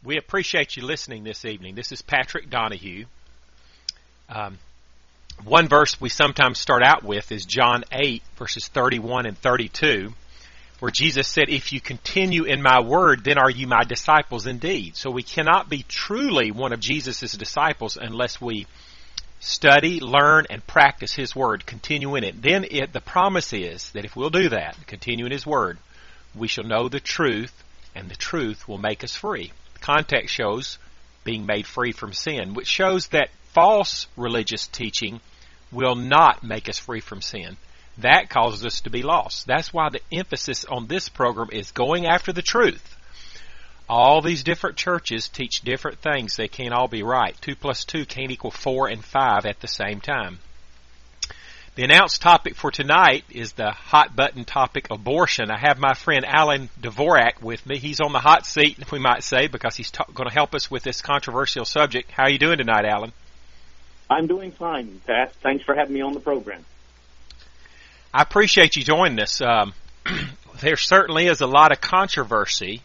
We appreciate you listening this evening. This is Patrick Donahue. One verse we sometimes start out with is John 8, verses 31 and 32, where Jesus said, "If you continue in my word, then are you my disciples indeed." So we cannot be truly one of Jesus' disciples unless we study, learn, and practice his word, continue in it. Then the promise is that if we'll do that, continue in his word, we shall know the truth, and the truth will make us free. The context shows being made free from sin, which shows that false religious teaching will not make us free from sin. That causes us to be lost. That's why the emphasis on this program is going after the truth. All these different churches teach different things. They can't all be right. 2 plus 2 can't equal 4 and 5 at the same time. The announced topic for tonight is the hot button topic, abortion. I have my friend Alan Dvorak with me. He's on the hot seat, we might say, because he's going to help us with this controversial subject. How are you doing tonight, Alan? I'm doing fine, Pat. Thanks for having me on the program. I appreciate you joining us. There certainly is a lot of controversy.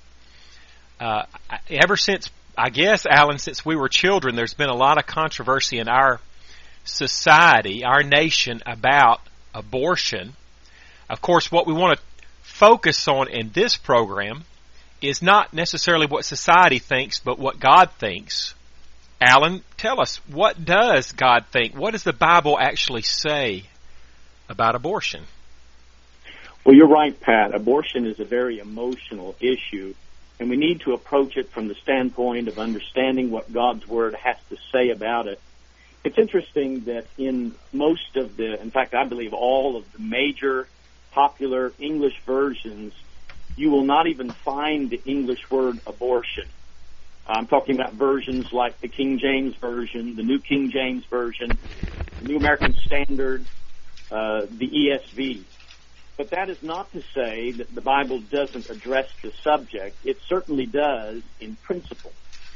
Ever since, I guess, Alan, since we were children, there's been a lot of controversy in our society, our nation, about abortion. Of course, what we want to focus on in this program is not necessarily what society thinks, but what God thinks. Alan, tell us, what does God think? What does the Bible actually say about abortion? Well, you're right, Pat. Abortion is a very emotional issue, and we need to approach it from the standpoint of understanding what God's Word has to say about it. It's interesting that in most of in fact, I believe all of the major popular English versions, you will not even find the English word abortion. I'm talking about versions like the King James Version, the New King James Version, the New American Standard, the ESV. But that is not to say that the Bible doesn't address the subject. It certainly does in principle.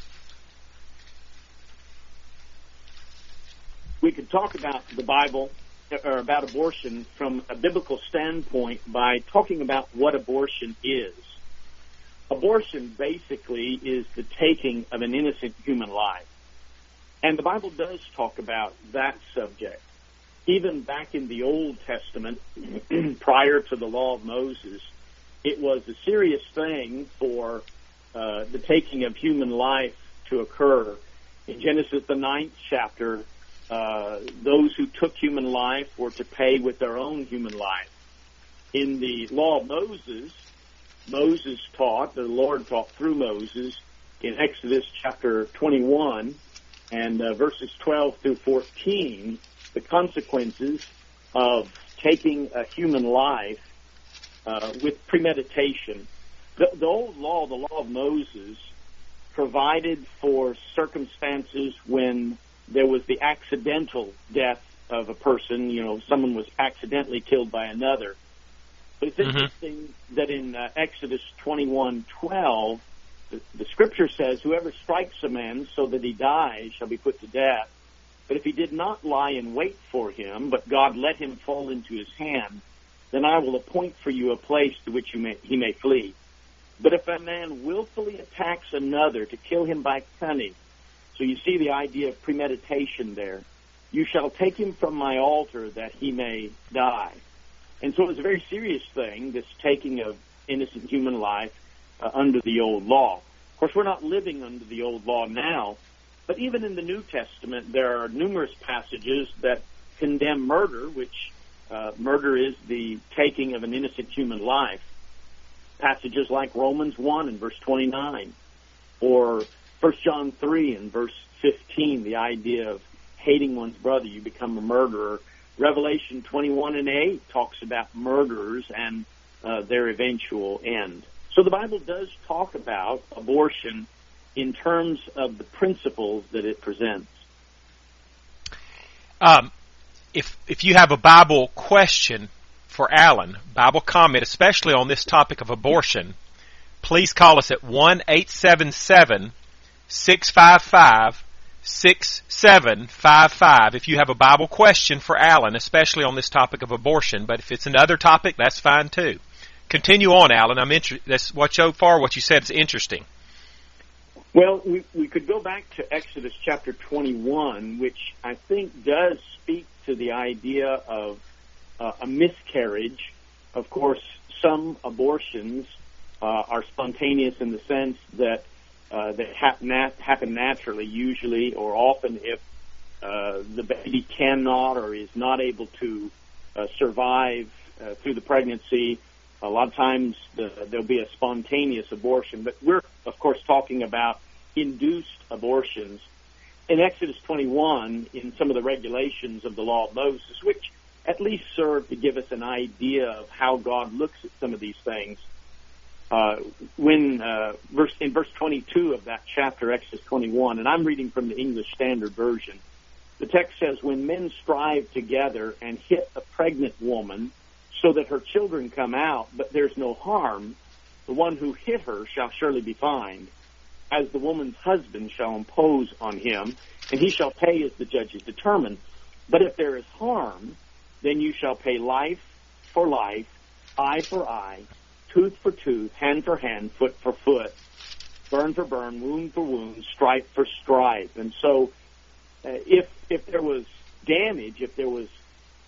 We could talk about the Bible, or about abortion, from a biblical standpoint by talking about what abortion is. Abortion basically is the taking of an innocent human life. And the Bible does talk about that subject. Even back in the Old Testament, prior to the law of Moses, it was a serious thing for the taking of human life to occur. In Genesis, the 9th chapter, those who took human life were to pay with their own human life. In the law of Moses, the Lord taught through Moses in Exodus chapter 21 and verses 12 through 14, the consequences of taking a human life with premeditation. The old law, the law of Moses, provided for circumstances when there was the accidental death of a person, someone was accidentally killed by another. But it's interesting that in Exodus 21:12, the Scripture says, "Whoever strikes a man so that he dies shall be put to death. But if he did not lie in wait for him, but God let him fall into his hand, then I will appoint for you a place to which he may flee. But if a man willfully attacks another to kill him by cunning," so you see the idea of premeditation there, "you shall take him from my altar that he may die." And so it's a very serious thing, this taking of innocent human life under the old law. Of course, we're not living under the old law now, but even in the New Testament, there are numerous passages that condemn murder, which murder is the taking of an innocent human life. Passages like Romans 1 and verse 29, or 1 John 3 and verse 15, the idea of hating one's brother, you become a murderer. Revelation 21 and 8 talks about murderers and their eventual end. So the Bible does talk about abortion in terms of the principles that it presents. If you have a Bible question for Alan, Bible comment, especially on this topic of abortion, please call us at 1-877-655-6755 if you have a Bible question for Alan, especially on this topic of abortion. But if it's another topic, that's fine too. Continue on, Alan. That's what you said is interesting. Well, we could go back to Exodus chapter 21, which I think does speak to the idea of a miscarriage. Of course, some abortions are spontaneous in the sense that they happen naturally, usually or often, if the baby cannot or is not able to survive through the pregnancy. A lot of times there'll be a spontaneous abortion, but we're, of course, talking about induced abortions. In Exodus 21, in some of the regulations of the law of Moses, which at least serve to give us an idea of how God looks at some of these things, in verse 22 of that chapter, Exodus 21, and I'm reading from the English Standard Version, the text says, "When men strive together and hit a pregnant woman so that her children come out, but there's no harm, the one who hit her shall surely be fined, as the woman's husband shall impose on him, and he shall pay as the judges determine. But if there is harm, then you shall pay life for life, eye for eye, tooth for tooth, hand for hand, foot for foot, burn for burn, wound for wound, stripe for stripe." And so if there was damage, if there was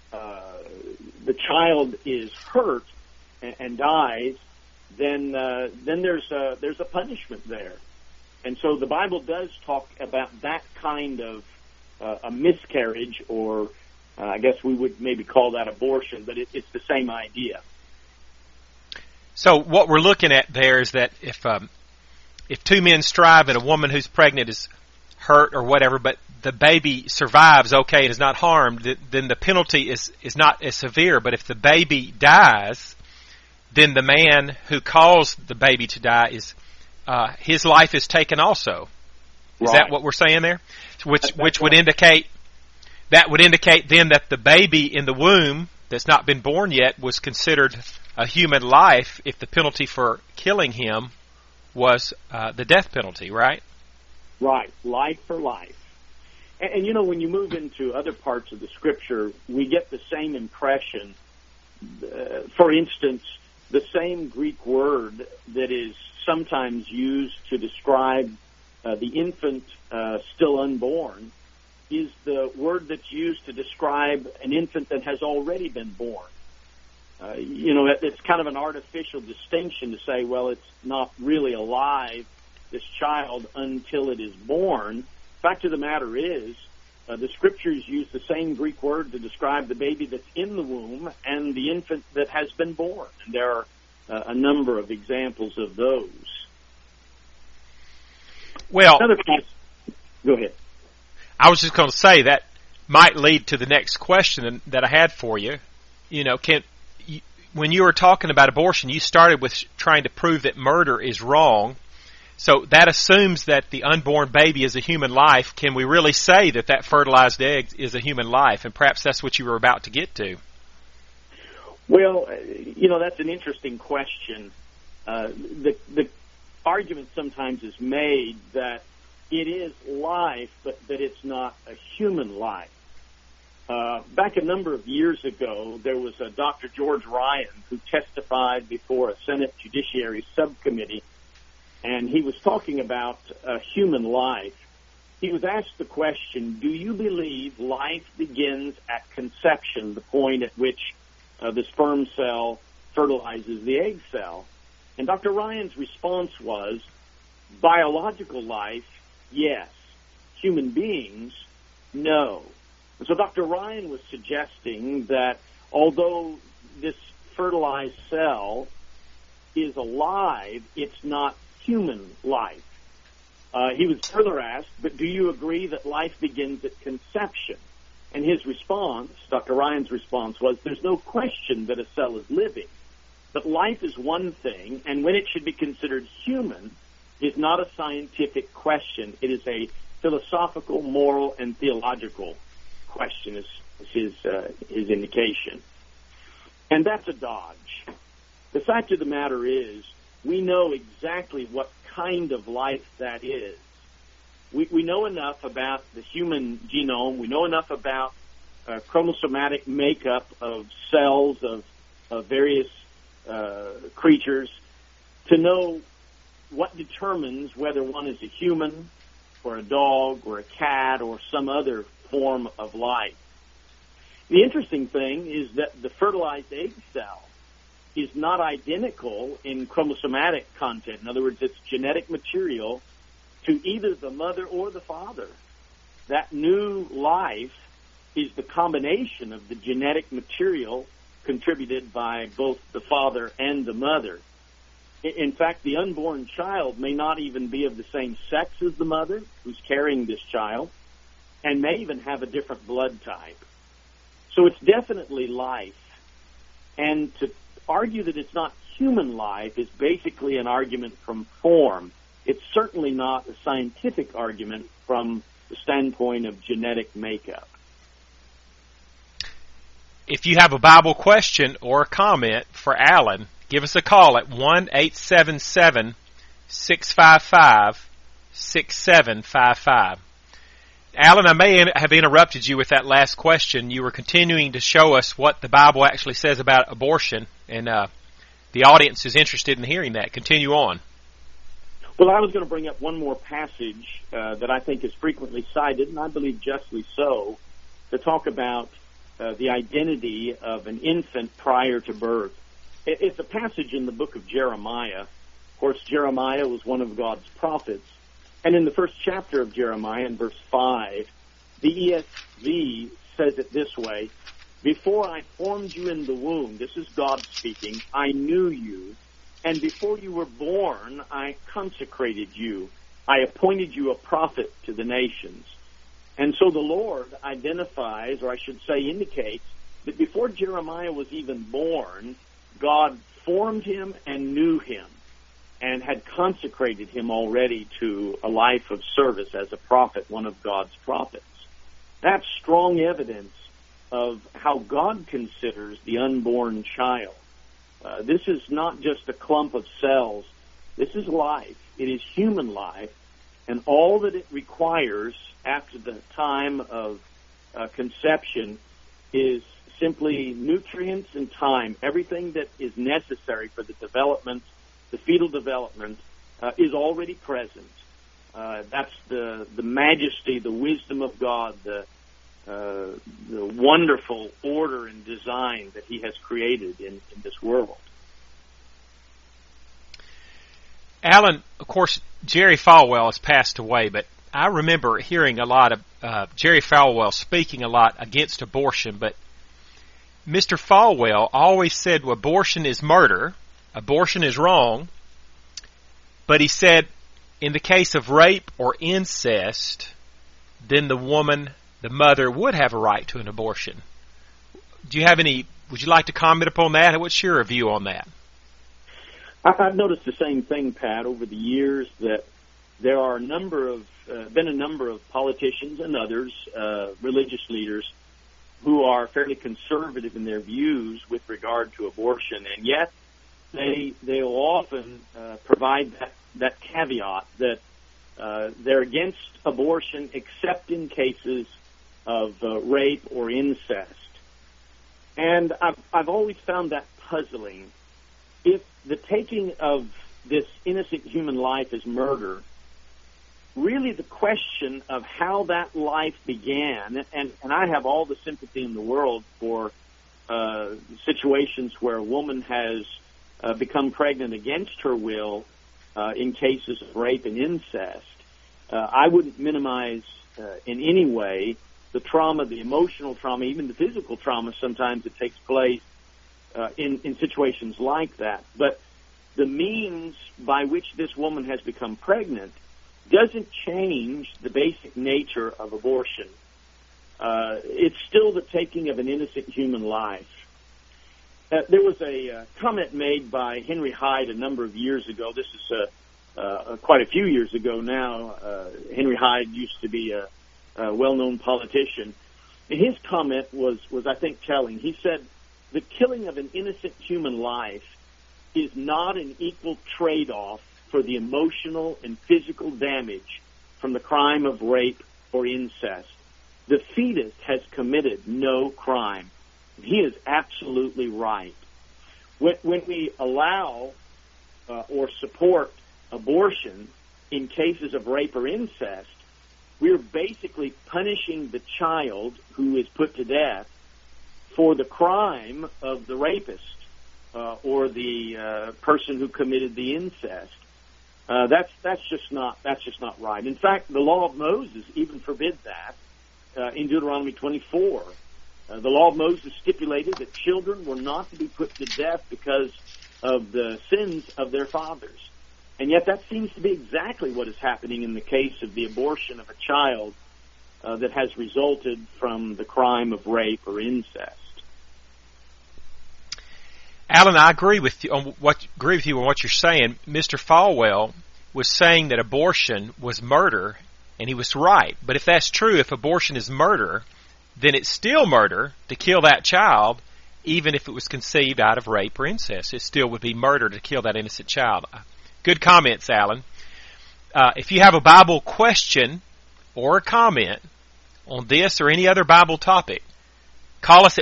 the child is hurt and dies, then there's a punishment there. And so the Bible does talk about that kind of a miscarriage, or I guess we would maybe call that abortion, but it's the same idea. So what we're looking at there is that if two men strive and a woman who's pregnant is hurt or whatever, but the baby survives okay and is not harmed, then the penalty is not as severe. But if the baby dies, then the man who caused the baby to die his life is taken also. Is that what we're saying there? Which would indicate then that the baby in the womb that's not been born yet was considered a human life if the penalty for killing him was the death penalty, right? Right, life for life. And you know, when you move into other parts of the Scripture, we get the same impression. For instance, the same Greek word that is sometimes used to describe the infant still unborn is the word that's used to describe an infant that has already been born. It's kind of an artificial distinction to say, well, it's not really alive, this child, until it is born. Fact of the matter is, the Scriptures use the same Greek word to describe the baby that's in the womb and the infant that has been born. And there are a number of examples of those. Well, go ahead. I was just going to say that might lead to the next question that I had for you. When you were talking about abortion, you started with trying to prove that murder is wrong. So that assumes that the unborn baby is a human life. Can we really say that fertilized egg is a human life? And perhaps that's what you were about to get to. Well, that's an interesting question. The argument sometimes is made that it is life, but that it's not a human life. Back a number of years ago, there was a Dr. George Ryan who testified before a Senate Judiciary Subcommittee, and he was talking about human life. He was asked the question, do you believe life begins at conception, the point at which the sperm cell fertilizes the egg cell? And Dr. Ryan's response was, biological life, yes. Human beings, no. And so Dr. Ryan was suggesting that although this fertilized cell is alive, it's not human life. He was further asked, but do you agree that life begins at conception? And his response, Dr. Ryan's response, was, there's no question that a cell is living. But life is one thing, and when it should be considered human is not a scientific question. It is a philosophical, moral, and theological question, is his indication. And that's a dodge. The fact of the matter is, we know exactly what kind of life that is. We know enough about the human genome. We know enough about chromosomatic makeup of cells of various creatures to know what determines whether one is a human or a dog or a cat or some other form of life. The interesting thing is that the fertilized egg cell is not identical in chromosomatic content. In other words, it's genetic material to either the mother or the father. That new life is the combination of the genetic material contributed by both the father and the mother. In fact, the unborn child may not even be of the same sex as the mother who's carrying this child, and may even have a different blood type. So it's definitely life. And to argue that it's not human life is basically an argument from form. It's certainly not a scientific argument from the standpoint of genetic makeup. If you have a Bible question or a comment for Alan, give us a call at 1-877-655-6755. Alan, I may have interrupted you with that last question. You were continuing to show us what the Bible actually says about abortion, and the audience is interested in hearing that. Continue on. Well, I was going to bring up one more passage that I think is frequently cited, and I believe justly so, to talk about the identity of an infant prior to birth. It's a passage in the book of Jeremiah. Of course, Jeremiah was one of God's prophets. And in the first chapter of Jeremiah, in verse 5, the ESV says it this way: "Before I formed you in the womb," this is God speaking, "I knew you. And before you were born, I consecrated you. I appointed you a prophet to the nations." And so the Lord identifies, or I should say indicates, that before Jeremiah was even born, God formed him and knew him, and had consecrated him already to a life of service as a prophet, one of God's prophets. That's strong evidence of how God considers the unborn child. This is not just a clump of cells. This is life. It is human life, and all that it requires after the time of conception is simply nutrients and time. Everything that is necessary for the development, the fetal development, is already present. That's the majesty, the wisdom of God, the wonderful order and design that He has created in this world. Alan, of course, Jerry Falwell has passed away, but I remember hearing a lot of Jerry Falwell speaking a lot against abortion, but Mr. Falwell always said abortion is murder, abortion is wrong, but he said in the case of rape or incest, then the woman, the mother, would have a right to an abortion. Do you have any, would you like to comment upon that? What's your view on that? I've noticed the same thing, Pat, over the years, that there are been a number of politicians and others, religious leaders, who are fairly conservative in their views with regard to abortion, and yet they will often provide that caveat that they're against abortion except in cases of rape or incest. And I've always found that puzzling. If the taking of this innocent human life is murder, really the question of how that life began, and I have all the sympathy in the world for situations where a woman has become pregnant against her will in cases of rape and incest. I wouldn't minimize in any way the trauma, the emotional trauma, even the physical trauma sometimes that takes place in situations like that. But the means by which this woman has become pregnant doesn't change the basic nature of abortion. It's still the taking of an innocent human life. There was a comment made by Henry Hyde a number of years ago. This is quite a few years ago now. Henry Hyde used to be a well-known politician. And his comment was, I think, telling. He said, "The killing of an innocent human life is not an equal trade-off for the emotional and physical damage from the crime of rape or incest. The fetus has committed no crime." He is absolutely right. When we allow or support abortion in cases of rape or incest, we're basically punishing the child who is put to death for the crime of the rapist or the person who committed the incest. That's just not right. In fact, the law of Moses even forbids that in Deuteronomy 24. The law of Moses stipulated that children were not to be put to death because of the sins of their fathers. And yet that seems to be exactly what is happening in the case of the abortion of a child that has resulted from the crime of rape or incest. Alan, I agree with you on what you're saying. Mr. Falwell was saying that abortion was murder, and he was right. But if that's true, if abortion is murder, then it's still murder to kill that child, even if it was conceived out of rape or incest. It still would be murder to kill that innocent child. Good comments, Alan. If you have a Bible question or a comment on this or any other Bible topic, call us at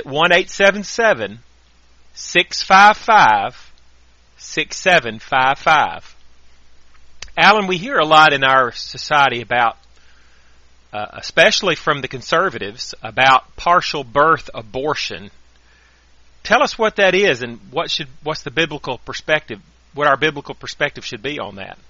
1-877-655-6755. Alan, we hear a lot in our society about, especially from the conservatives, about partial birth abortion. Tell us what that is and what's the biblical perspective, what our biblical perspective should be on that.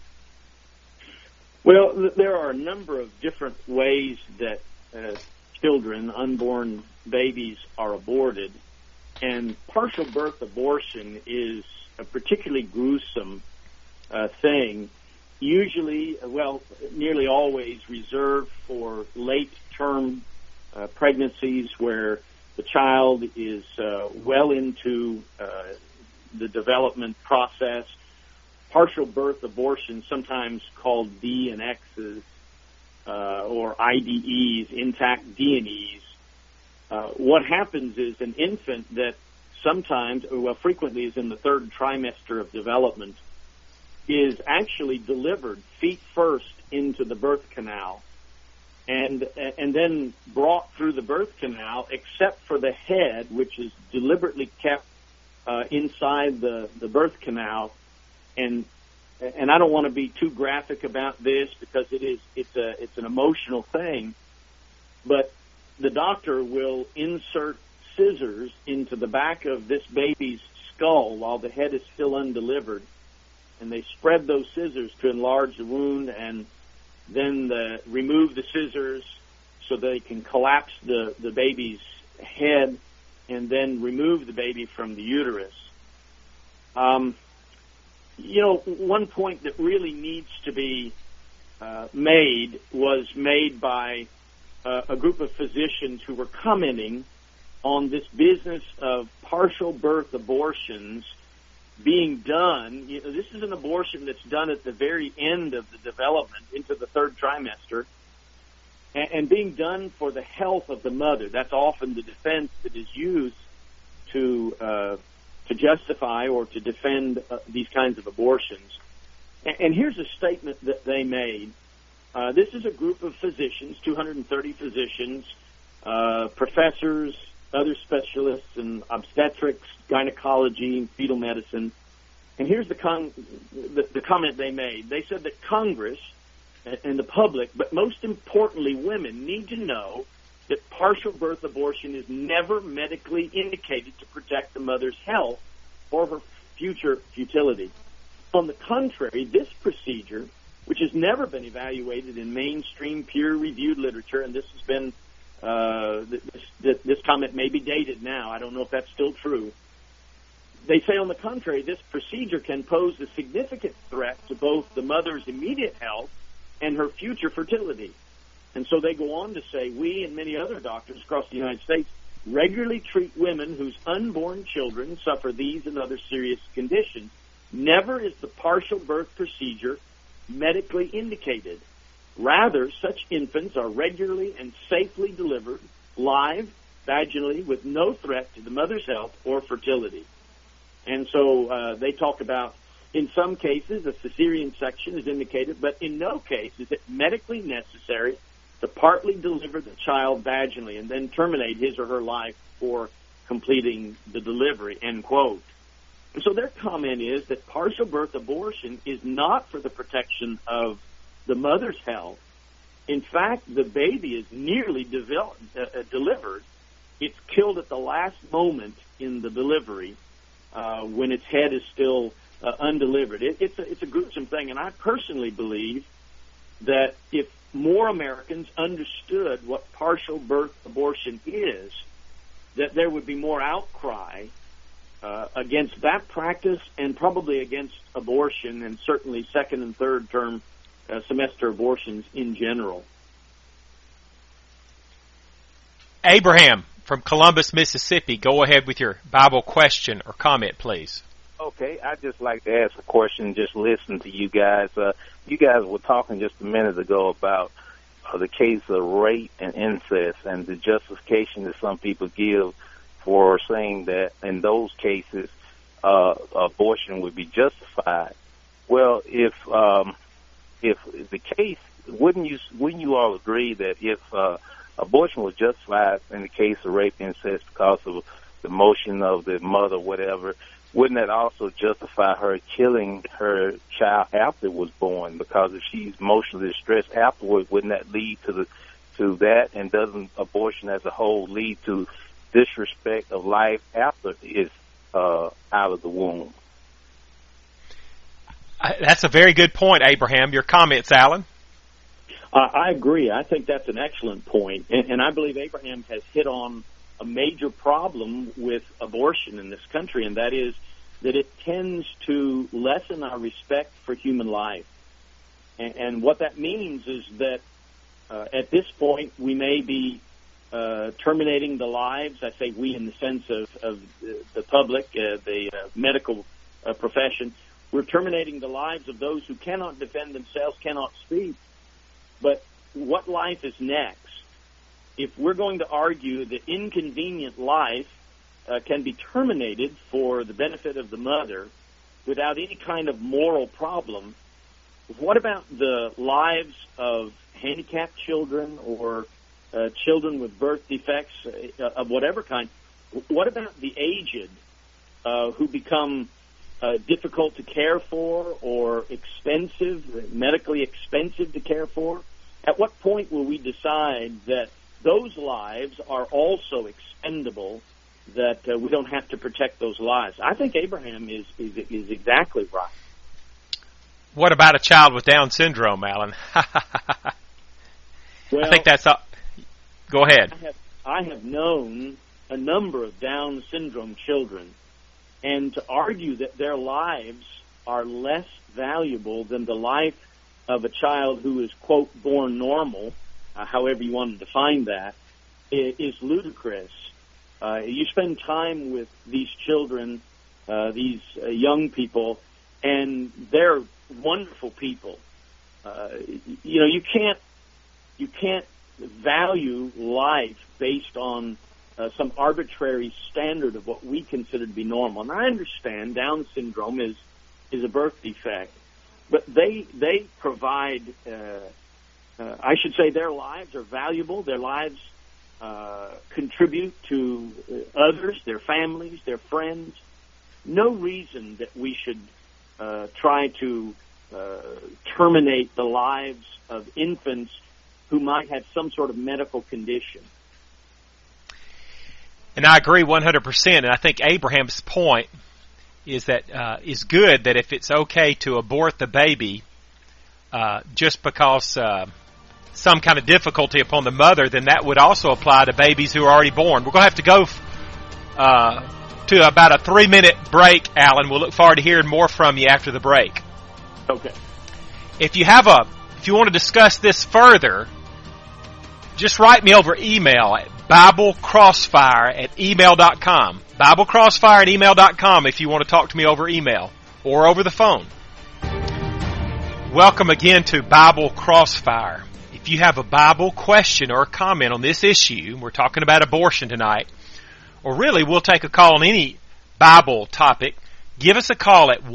Well, there are a number of different ways that children, unborn babies, are aborted. And partial birth abortion is a particularly gruesome thing, usually, nearly always reserved for late-term pregnancies where the child is well into the development process. Partial birth abortion, sometimes called D and X's or IDEs, intact D&Es. What happens is an infant that sometimes, frequently is in the third trimester of development, is actually delivered feet first into the birth canal and then brought through the birth canal, except for the head, which is deliberately kept inside the birth canal. And I don't want to be too graphic about this because it's an emotional thing, but the doctor will insert scissors into the back of this baby's skull while the head is still undelivered, and they spread those scissors to enlarge the wound, and then remove the scissors so they can collapse the baby's head and then remove the baby from the uterus. One point that really needs to be made was made by a group of physicians who were commenting on this business of partial birth abortions being done. This is an abortion that's done at the very end of the development into the third trimester and being done for the health of the mother. That's often the defense that is used to justify or to defend these kinds of abortions. And here's a statement that they made. This is a group of physicians, 230 physicians, professors, other specialists in obstetrics, gynecology, and fetal medicine. And here's the comment they made. They said that Congress and the public, but most importantly women, need to know that partial birth abortion is never medically indicated to protect the mother's health or her future fertility. On the contrary, this procedure, which has never been evaluated in mainstream peer-reviewed literature, and this has been this comment may be dated now. I don't know if that's still true. They say, on the contrary, this procedure can pose a significant threat to both the mother's immediate health and her future fertility. And so they go on to say, we and many other doctors across the United States regularly treat women whose unborn children suffer these and other serious conditions. Never is the partial birth procedure medically indicated. Rather, such infants are regularly and safely delivered live, vaginally, with no threat to the mother's health or fertility. And so they talk about, in some cases, a cesarean section is indicated, but in no case is it medically necessary to partly deliver the child vaginally and then terminate his or her life before completing the delivery, end quote. And so their comment is that partial birth abortion is not for the protection of the mother's health. In fact, the baby is nearly delivered. It's killed at the last moment in the delivery when its head is still undelivered. It's a gruesome thing, and I personally believe that if more Americans understood what partial birth abortion is, that there would be more outcry against that practice and probably against abortion and certainly second and third term semester abortions in general. Abraham from Columbus, Mississippi, go ahead with your Bible question or comment, please. Okay, I'd just like to ask a question, just listen to you guys. You guys were talking just a minute ago about the case of rape and incest and the justification that some people give for saying that in those cases abortion would be justified. Well, if the case, wouldn't you all agree that if abortion was justified in the case of rape and incest because of the motion of the mother, whatever, wouldn't that also justify her killing her child after it was born? Because if she's emotionally distressed afterward, wouldn't that lead to that? And doesn't abortion as a whole lead to disrespect of life after it's out of the womb? That's a very good point, Abraham. Your comments, Alan? I agree. I think that's an excellent point. And I believe Abraham has hit on a major problem with abortion in this country, and that is that it tends to lessen our respect for human life. And what that means is that at this point we may be terminating the lives, I say we in the sense of the public, the medical profession. We're terminating the lives of those who cannot defend themselves, cannot speak. But what life is next? If we're going to argue that inconvenient life can be terminated for the benefit of the mother without any kind of moral problem, what about the lives of handicapped children or children with birth defects of whatever kind? What about the aged who become difficult to care for or expensive, medically expensive to care for? At what point will we decide that those lives are also expendable, that we don't have to protect those lives? I think Abraham is exactly right. What about a child with Down syndrome, Alan? Well, I think that's up. Go ahead. I have known a number of Down syndrome children, and to argue that their lives are less valuable than the life of a child who is, quote, born normal, however you want to define that, is ludicrous. You spend time with these children, these young people, and they're wonderful people. You can't value life based on some arbitrary standard of what we consider to be normal. And I understand Down syndrome is a birth defect, but they provide. I should say their lives are valuable. Their lives contribute to others, their families, their friends. No reason that we should try to terminate the lives of infants who might have some sort of medical condition. And I agree 100%. And I think Abraham's point is that is good, that if it's okay to abort the baby just because some kind of difficulty upon the mother, then that would also apply to babies who are already born. We're going to have to go to about a 3-minute break, Alan. We'll look forward to hearing more from you after the break. Okay. If you want to discuss this further, just write me over email at BibleCrossfire@email.com. BibleCrossfire@email.com if you want to talk to me over email or over the phone. Welcome again to Bible Crossfire. If you have a Bible question or a comment on this issue, we're talking about abortion tonight, or really we'll take a call on any Bible topic, give us a call at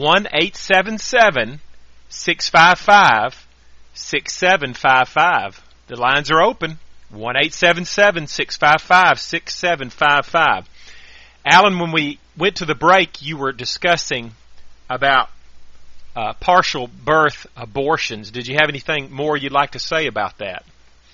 1-877-655-6755. The lines are open. 1-877-655-6755. Alan, when we went to the break, you were discussing about partial birth abortions. Did you have anything more you'd like to say about that?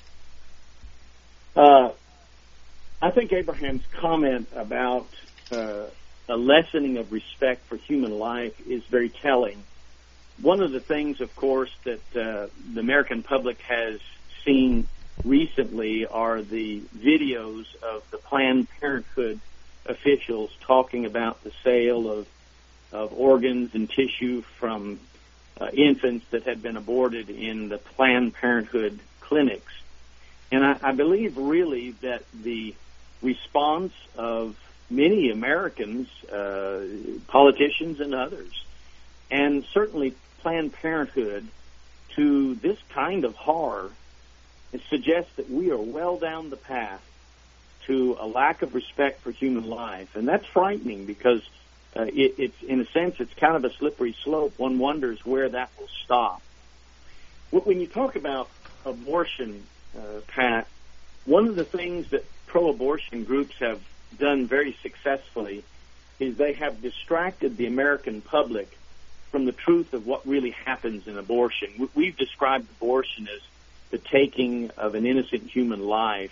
I think Abraham's comment about a lessening of respect for human life is very telling. One of the things, of course, that the American public has seen recently are the videos of the Planned Parenthood officials talking about the sale of organs and tissue from infants that had been aborted in the Planned Parenthood clinics. And I believe really that the response of many Americans, politicians and others, and certainly Planned Parenthood, to this kind of horror, it suggests that we are well down the path to a lack of respect for human life. And that's frightening because it's, in a sense, it's kind of a slippery slope. One wonders where that will stop. When you talk about abortion, Pat, one of the things that pro-abortion groups have done very successfully is they have distracted the American public from the truth of what really happens in abortion. We've described abortion as the taking of an innocent human life,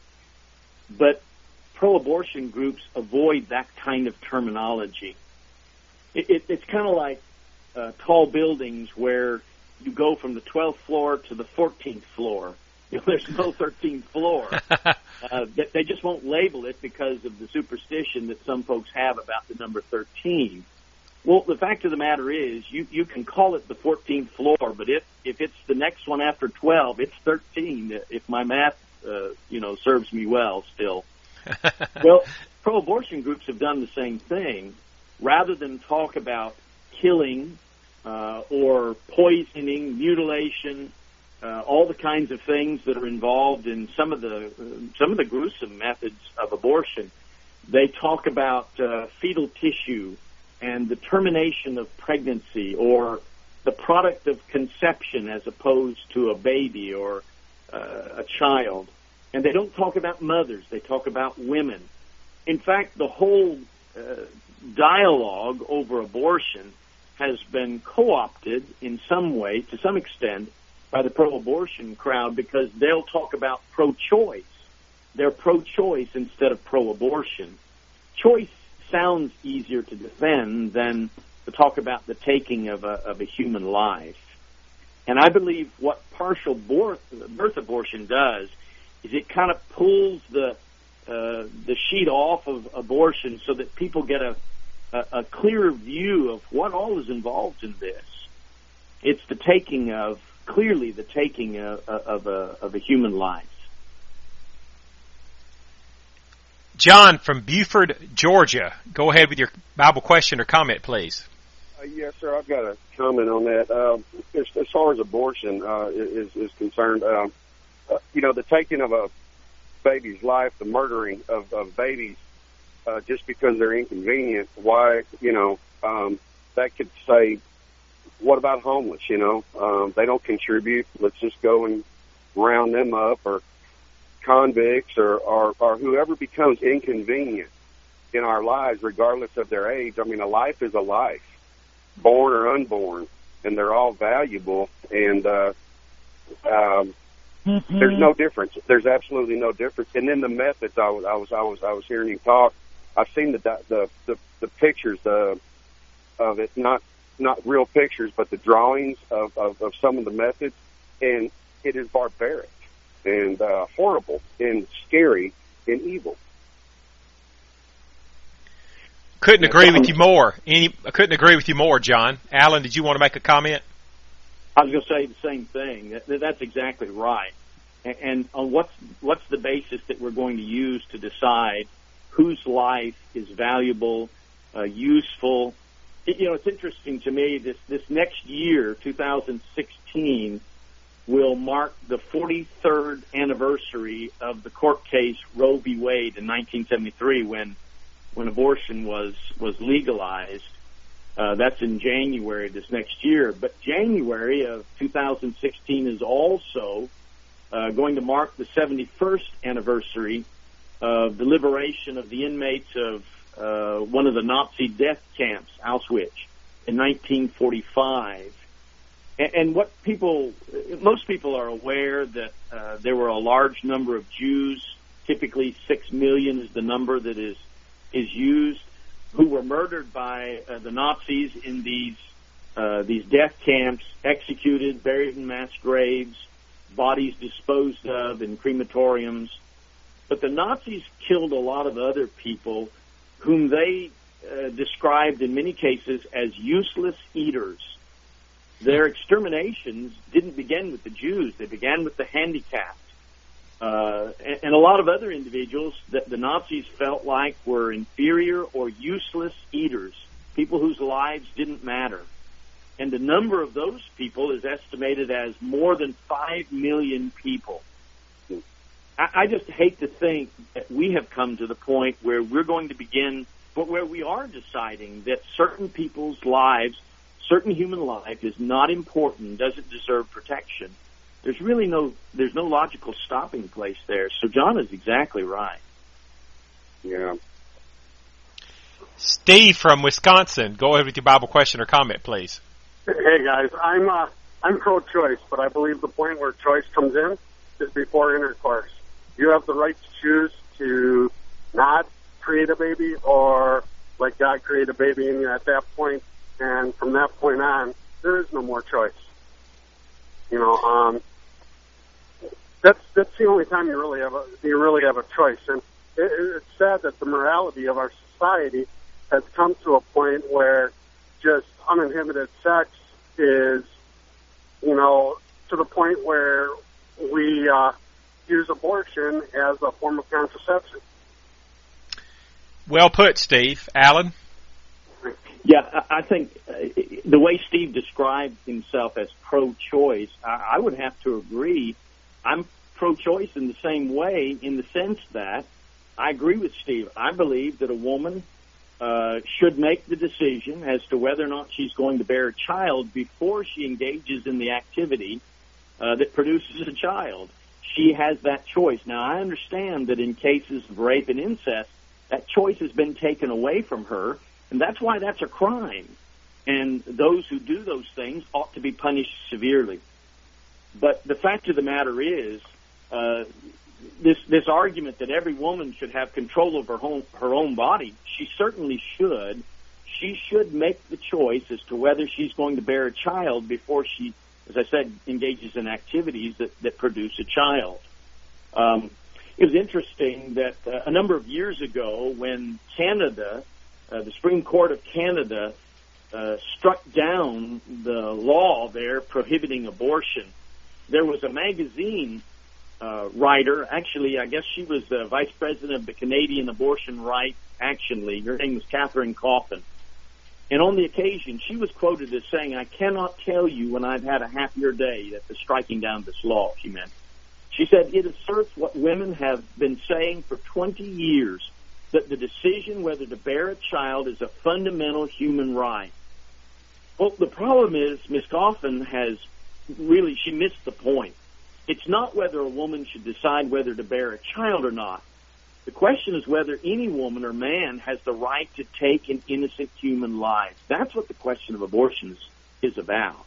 but pro-abortion groups avoid that kind of terminology. It's kind of like tall buildings where you go from the 12th floor to the 14th floor. There's no 13th floor. They just won't label it because of the superstition that some folks have about the number 13. Well, the fact of the matter is, you can call it the 14th floor, but if it's the next one after 12, it's 13. If my math, serves me well still. Well, pro-abortion groups have done the same thing. Rather than talk about killing or poisoning, mutilation, all the kinds of things that are involved in some of the gruesome methods of abortion, they talk about fetal tissue and the termination of pregnancy or the product of conception as opposed to a baby or a child. And they don't talk about mothers. They talk about women. In fact, the whole dialogue over abortion has been co-opted in some way, to some extent, by the pro-abortion crowd because they'll talk about pro-choice. They're pro-choice instead of pro-abortion. Choice sounds easier to defend than to talk about the taking of a human life. And I believe what partial birth abortion does is it kind of pulls the sheet off of abortion so that people get a clearer view of what all is involved in this. It's the taking of a human life. John from Buford, Georgia. Go ahead with your Bible question or comment, please. Yes, sir. I've got a comment on that. As far as abortion is concerned, the taking of a baby's life, the murdering of babies, just because they're inconvenient, why, that could say, what about homeless, they don't contribute, let's just go and round them up, or convicts or whoever becomes inconvenient in our lives, regardless of their age. I mean, a life is a life, born or unborn, and they're all valuable. And there's no difference. There's absolutely no difference. And then the methods. I was hearing you talk. I've seen the pictures of it, not real pictures, but the drawings of some of the methods, and it is barbaric and horrible and scary and evil. Couldn't agree with you more. I couldn't agree with you more, John. Alan, did you want to make a comment? I was going to say the same thing. That's exactly right. And on what's the basis that we're going to use to decide whose life is valuable, useful? It's interesting to me. This next year, 2016, will mark the 43rd anniversary of the court case Roe v. Wade in 1973, when abortion was legalized. That's in January this next year. But January of 2016 is also going to mark the 71st anniversary of the liberation of the inmates of one of the Nazi death camps, Auschwitz, in 1945. And what most people are aware that there were a large number of Jews, typically 6 million is the number that is used, who were murdered by the Nazis in these death camps, executed, buried in mass graves, bodies disposed of in crematoriums. But the Nazis killed a lot of other people whom they described in many cases as useless eaters. Their exterminations didn't begin with the Jews. They began with the handicapped. And a lot of other individuals that the Nazis felt like were inferior or useless eaters, people whose lives didn't matter. And the number of those people is estimated as more than 5 million people. I just hate to think that we have come to the point where we're going to begin, but where we are deciding that certain people's lives, certain human life is not important, doesn't deserve protection. There's no logical stopping place there. So John is exactly right. Yeah. Steve from Wisconsin, go ahead with your Bible question or comment, please. Hey guys, I'm pro-choice, but I believe the point where choice comes in is before intercourse. You have the right to choose to not create a baby, or let God create a baby in you at that point, and from that point on, there is no more choice. That's the only time you really have a choice. And it's sad that the morality of our society has come to a point where just uninhibited sex is, to the point where we use abortion as a form of contraception. Well put, Steve. Alan? Yeah, I think the way Steve described himself as pro-choice, I would have to agree. I'm pro-choice in the same way, in the sense that I agree with Steve. I believe that a woman should make the decision as to whether or not she's going to bear a child before she engages in the activity that produces a child. She has that choice. Now, I understand that in cases of rape and incest, that choice has been taken away from her, and that's why that's a crime. And those who do those things ought to be punished severely. But the fact of the matter is, this argument that every woman should have control over her own body, she certainly should. She should make the choice as to whether she's going to bear a child before she, as I said, engages in activities that produce a child. It was interesting that a number of years ago, when Canada, the Supreme Court of Canada, struck down the law there prohibiting abortion, there was a magazine writer, actually, I guess she was the vice president of the Canadian Abortion Rights Action League. Her name was Catherine Coffin. And on the occasion, she was quoted as saying, "I cannot tell you when I've had a happier day at the striking down this law," she meant. She said, "It asserts what women have been saying for 20 years, that the decision whether to bear a child is a fundamental human right." Well, the problem is Ms. Coffin she missed the point. It's not whether a woman should decide whether to bear a child or not. The question is whether any woman or man has the right to take an innocent human life. That's what the question of abortion is about.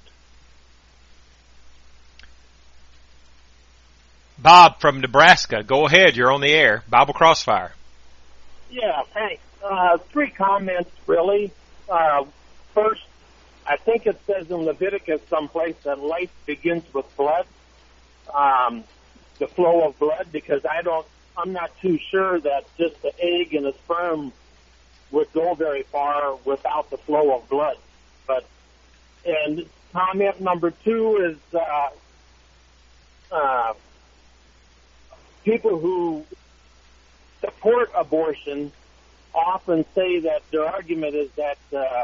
Bob from Nebraska, go ahead. You're on the air. Bible Crossfire. Yeah, thanks. 3 comments, really. First, I think it says in Leviticus someplace that life begins with blood, the flow of blood, because I'm not too sure that just the egg and the sperm would go very far without the flow of blood. And comment number 2 is people who support abortion often say that their argument is that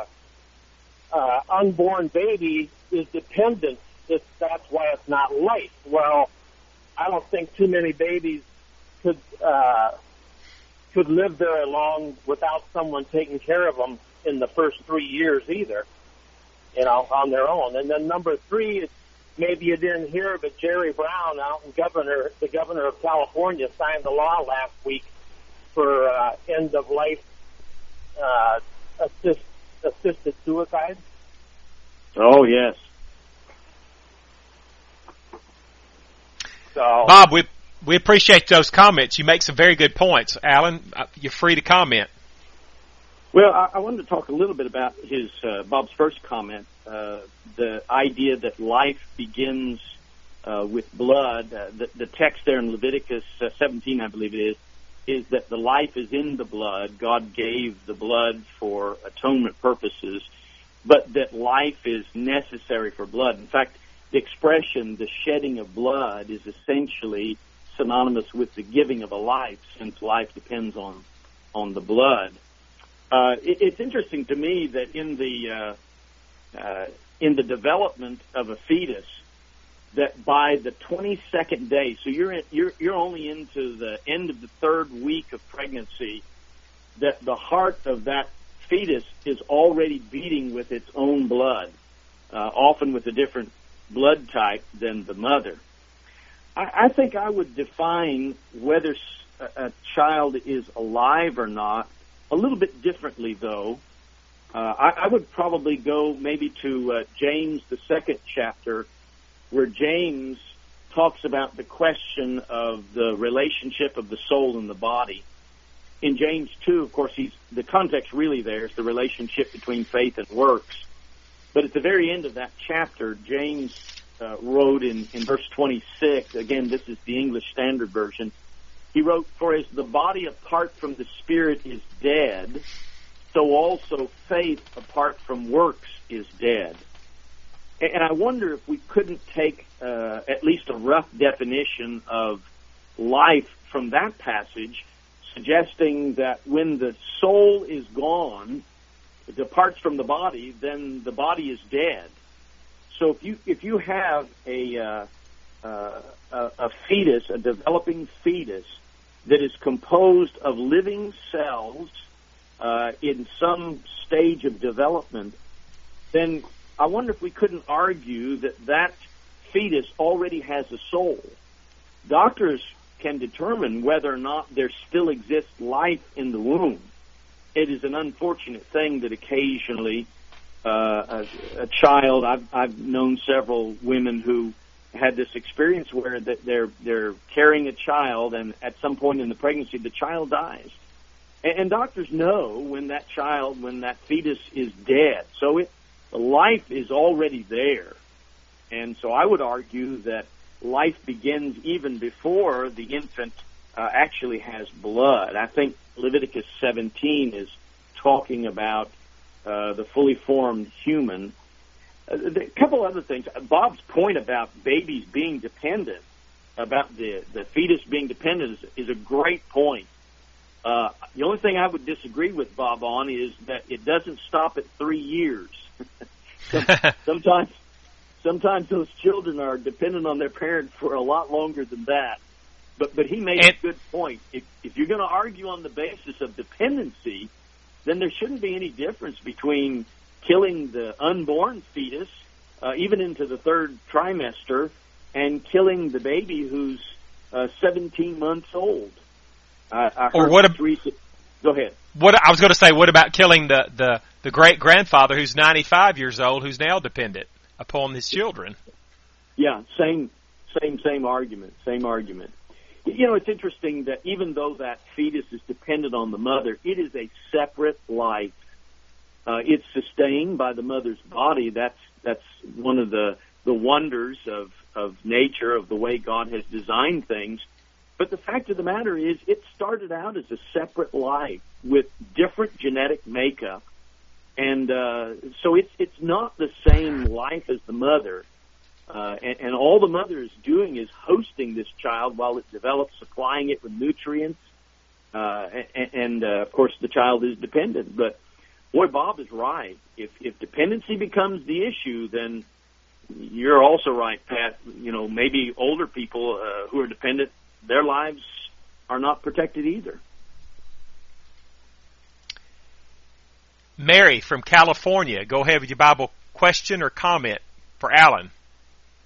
unborn baby is dependent. That's why it's not life. Well, I don't think too many babies could live very long without someone taking care of them in the first 3 years either, on their own. And then number 3, maybe you didn't hear, but Jerry Brown, the governor of California, signed the law last week for end of life assisted suicide? Oh, yes. So, Bob, we appreciate those comments. You make some very good points. Alan, you're free to comment. Well, I wanted to talk a little bit about Bob's first comment, the idea that life begins with blood. The text there in Leviticus 17, I believe it is that the life is in the blood. God gave the blood for atonement purposes, but that life is necessary for blood. In fact, the expression, the shedding of blood, is essentially synonymous with the giving of a life, since life depends on the blood. It's interesting to me that in the development of a fetus, that by the 22nd day, so you're only into the end of the 3rd week of pregnancy, that the heart of that fetus is already beating with its own blood, often with a different blood type than the mother. I think I would define whether a child is alive or not a little bit differently, though. I would probably go maybe to James, the 2nd chapter, where James talks about the question of the relationship of the soul and the body. In James 2, of course, the context really there is the relationship between faith and works. But at the very end of that chapter, James wrote in verse 26, again, this is the English Standard Version, he wrote, "For as the body apart from the spirit is dead, so also faith apart from works is dead." And I wonder if we couldn't take at least a rough definition of life from that passage, suggesting that when the soul is gone, it departs from the body, then the body is dead. So if you have a fetus, a developing fetus, that is composed of living cells in some stage of development, then I wonder if we couldn't argue that fetus already has a soul. Doctors can determine whether or not there still exists life in the womb. It is an unfortunate thing that occasionally a child, I've known several women who had this experience where they're carrying a child, and at some point in the pregnancy, the child dies. And doctors know when that fetus is dead. So life is already there. And so I would argue that life begins even before the infant actually has blood. I think Leviticus 17 is talking about the fully formed human. A couple other things. Bob's point about babies being dependent, about the fetus being dependent, is a great point. The only thing I would disagree with Bob on is that it doesn't stop at 3 years. Sometimes those children are dependent on their parents for a lot longer than that. But he made a good point. If you're going to argue on the basis of dependency, then there shouldn't be any difference between killing the unborn fetus, even into the 3rd trimester, and killing the baby who's 17 months old. I heard go ahead. What I was going to say, what about killing the great-grandfather who's 95 years old, who's now dependent upon his children? Yeah, same argument. You know, it's interesting that even though that fetus is dependent on the mother, it is a separate life. It's sustained by the mother's body. That's one of the wonders of nature, of the way God has designed things. But the fact of the matter is, it started out as a separate life with different genetic makeup. And so it's not the same life as the mother. And all the mother is doing is hosting this child while it develops, supplying it with nutrients. And of course, the child is dependent. But, boy, Bob is right. If dependency becomes the issue, then you're also right, Pat. You know, maybe older people who are dependent, their lives are not protected either. Mary from California, go ahead with your Bible question or comment for Alan.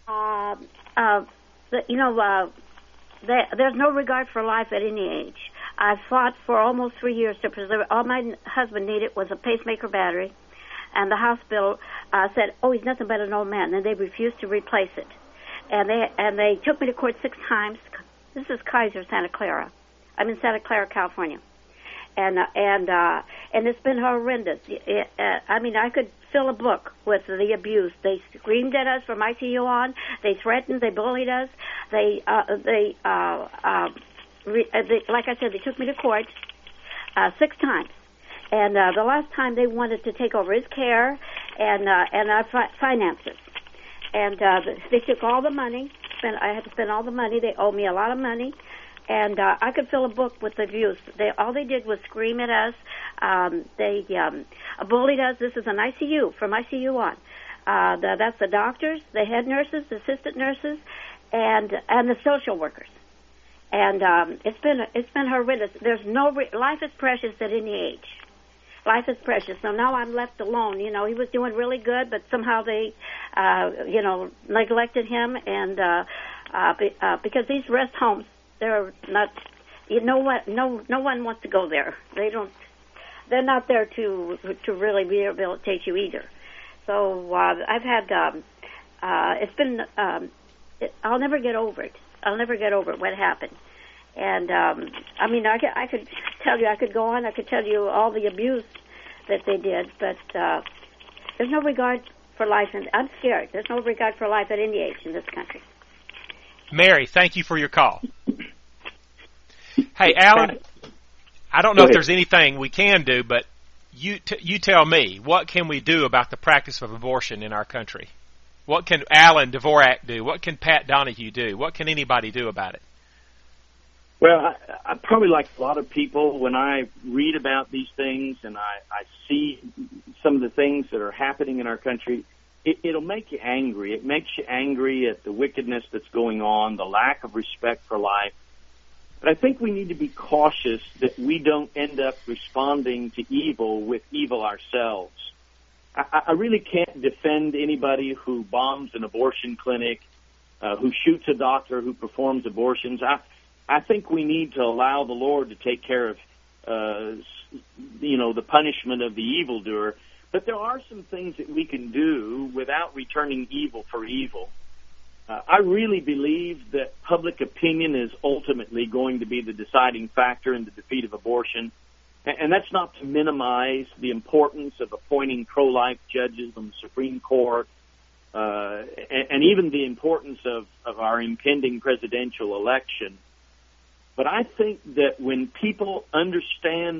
There's no regard for life at any age. I fought for almost 3 years to preserve. All my husband needed was a pacemaker battery, and the hospital said, "Oh, he's nothing but an old man," and they refused to replace it. And they took me to court 6 times. This is Kaiser, Santa Clara. I'm in Santa Clara, California, and it's been horrendous. I mean, I could fill a book with the abuse. They screamed at us from ICU on. They threatened. They bullied us. Like I said, they took me to court 6 times, and the last time they wanted to take over his care and our finances, and they took all the money. I had to spend all the money. They owed me a lot of money, and I could fill a book with abuse. All they did was scream at us. They bullied us. This is an ICU, from ICU on. That's the doctors, the head nurses, the assistant nurses, and the social workers. And it's been horrendous. There's life is precious at any age. Life is precious. So now I'm left alone. You know, he was doing really good, but somehow they, neglected him. And because these rest homes, they're not. You know what? No one wants to go there. They don't. They're not there to really rehabilitate you either. So I've had. It's been. I'll never get over it. I'll never get over what happened. And I mean, I could tell you, I could go on, I could tell you all the abuse that they did, but there's no regard for life, and I'm scared. There's no regard for life at any age in this country. Mary, thank you for your call. Hey, Alan, I don't know if there's anything we can do, but you tell me, what can we do about the practice of abortion in our country? What can Alan Dvorak do? What can Pat Donahue do? What can anybody do about it? Well, I probably like a lot of people, when I read about these things and I see some of the things that are happening in our country, it'll make you angry. It makes you angry at the wickedness that's going on, the lack of respect for life. But I think we need to be cautious that we don't end up responding to evil with evil ourselves. I really can't defend anybody who bombs an abortion clinic, who shoots a doctor who performs abortions. I think we need to allow the Lord to take care of, the punishment of the evildoer. But there are some things that we can do without returning evil for evil. I really believe that public opinion is ultimately going to be the deciding factor in the defeat of abortion. And that's not to minimize the importance of appointing pro-life judges on the Supreme Court, and even the importance of our impending presidential election. But I think that when people understand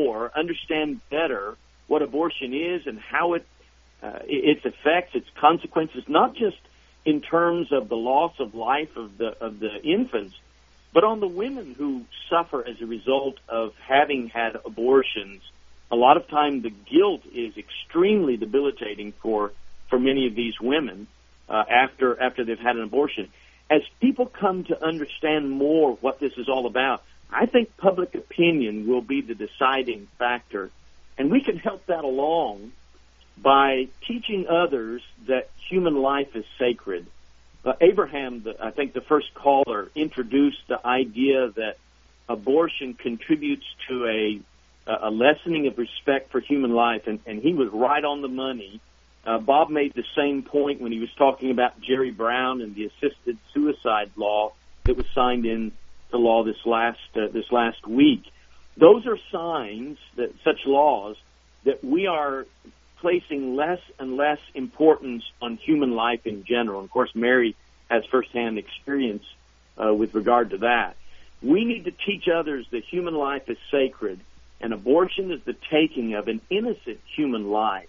better what abortion is and how its effects, its consequences, not just in terms of the loss of life of the infants, but on the women who suffer as a result of having had abortions. A lot of time the guilt is extremely debilitating for many of these women after they've had an abortion. As people come to understand more what this is all about, I think public opinion will be the deciding factor. And we can help that along by teaching others that human life is sacred. Abraham, I think the first caller, introduced the idea that abortion contributes to a lessening of respect for human life, and he was right on the money. Bob made the same point when he was talking about Jerry Brown and the assisted suicide law that was signed into law this last week. Those are signs that such laws that we are placing less and less importance on human life in general. And of course, Mary has firsthand experience with regard to that. We need to teach others that human life is sacred, and abortion is the taking of an innocent human life.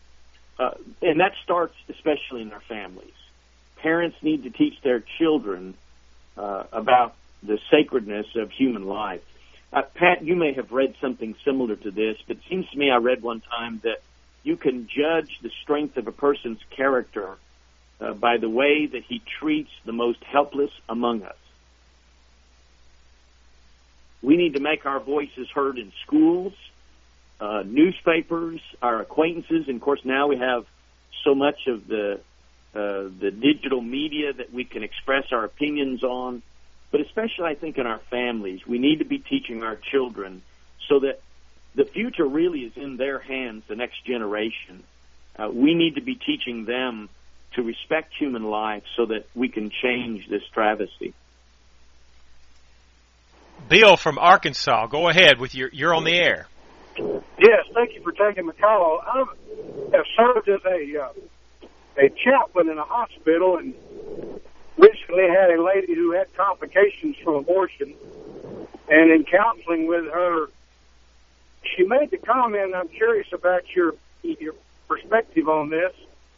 And that starts especially in our families. Parents need to teach their children about the sacredness of human life. Pat, you may have read something similar to this, but it seems to me I read one time that you can judge the strength of a person's character by the way that he treats the most helpless among us. We need to make our voices heard in schools, newspapers, our acquaintances, and of course now we have so much of the digital media that we can express our opinions on. but especially I think in our families, we need to be teaching our children so that the future really is in their hands, the next generation. We need to be teaching them to respect human life so that we can change this travesty. Bill from Arkansas, go ahead with you're on the air. Yes, thank you for taking the call. I have served as a chaplain in a hospital and recently had a lady who had complications from abortion. And in counseling with her, she made the comment, I'm curious about your perspective on this.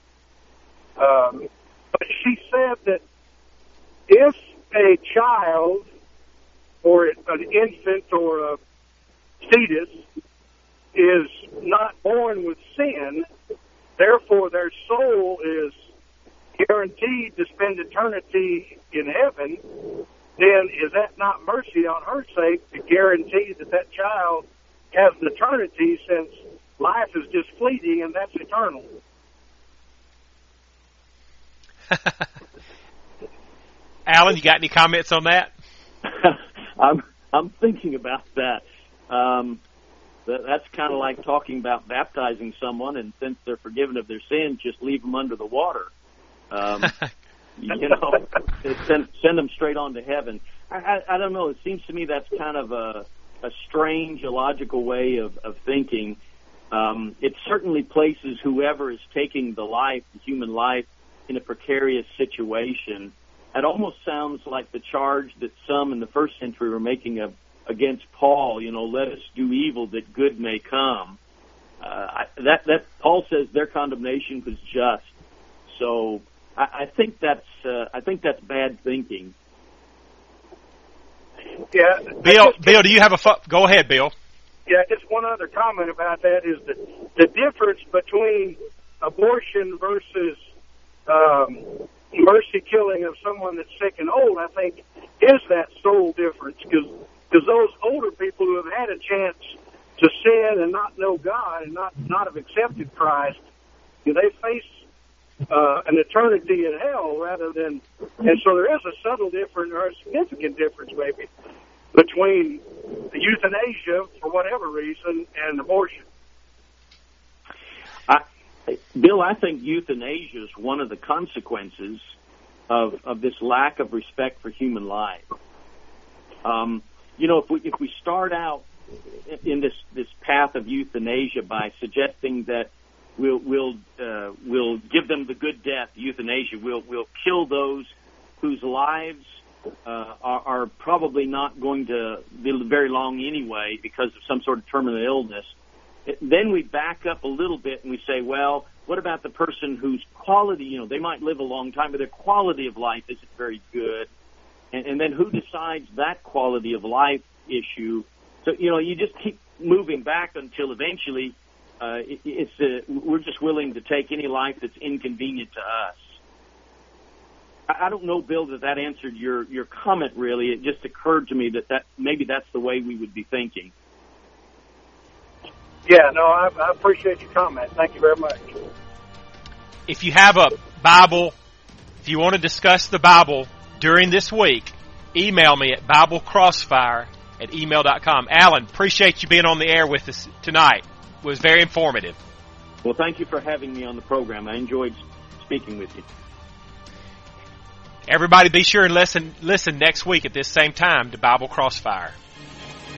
But she said that if a child or an infant or a fetus is not born with sin, therefore their soul is guaranteed to spend eternity in heaven, then is that not mercy on her sake to guarantee that that child has an eternity, since life is just fleeting and that's eternal? Alan, you got any comments on that? I'm thinking about that. That's kind of like talking about baptizing someone, and since they're forgiven of their sins, just leave them under the water. Send them straight on to heaven. I don't know. It seems to me that's kind of a strange, illogical way of thinking. It certainly places whoever is taking the human life, in a precarious situation. It almost sounds like the charge that some in the first century were making against Paul. Let us do evil that good may come. That Paul says their condemnation was just. So I think that's bad thinking. Yeah, Bill, do you have go ahead, Bill. Yeah, just one other comment about that is that the difference between abortion versus mercy killing of someone that's sick and old, I think, is that soul difference, because those older people who have had a chance to sin and not know God and not have accepted Christ, they face an eternity in hell rather than, and so there is a subtle difference, or a significant difference maybe, between euthanasia for whatever reason and abortion. Bill, I think euthanasia is one of the consequences of this lack of respect for human life. If we start out in this path of euthanasia by suggesting that we'll give them the good death, euthanasia, we'll kill those whose lives are probably not going to live very long anyway because of some sort of terminal illness. Then we back up a little bit and we say, well, what about the person whose quality, they might live a long time, but their quality of life isn't very good. And then who decides that quality of life issue? So, you just keep moving back until eventually we're just willing to take any life that's inconvenient to us. I don't know, Bill, that answered your comment, really. It just occurred to me that maybe that's the way we would be thinking. Yeah, no, I appreciate your comment. Thank you very much. If you have a Bible, if you want to discuss the Bible during this week, email me at BibleCrossfire@email.com. Alan, appreciate you being on the air with us tonight. It was very informative. Well, thank you for having me on the program. I enjoyed speaking with you. Everybody be sure and listen next week at this same time to Bible Crossfire.